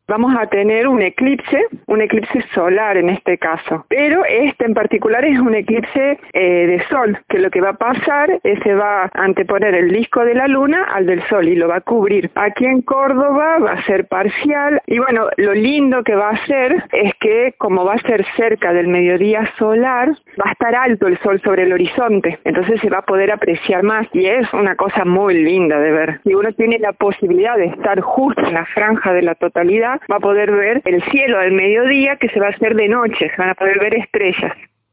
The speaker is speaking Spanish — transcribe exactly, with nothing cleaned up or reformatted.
vamos a tener un eclipse, un eclipse solar en este caso. Pero este en particular es un eclipse eh, de sol, que lo que va a pasar es se va a anteponer el disco de la luna al del sol y lo va a cubrir. Aquí en Córdoba va a ser parcial y bueno, lo lindo que va a ser es que como va a ser cerca del mediodía solar, va a estar alto el sol sobre el horizonte, entonces se va a poder apreciar más y es una cosa muy linda de ver. Si uno tiene la posibilidad de estar justo en la franja de la totalidad, va a poder ver el cielo al mediodía que se va a hacer de noche, se van a poder ver estrellas.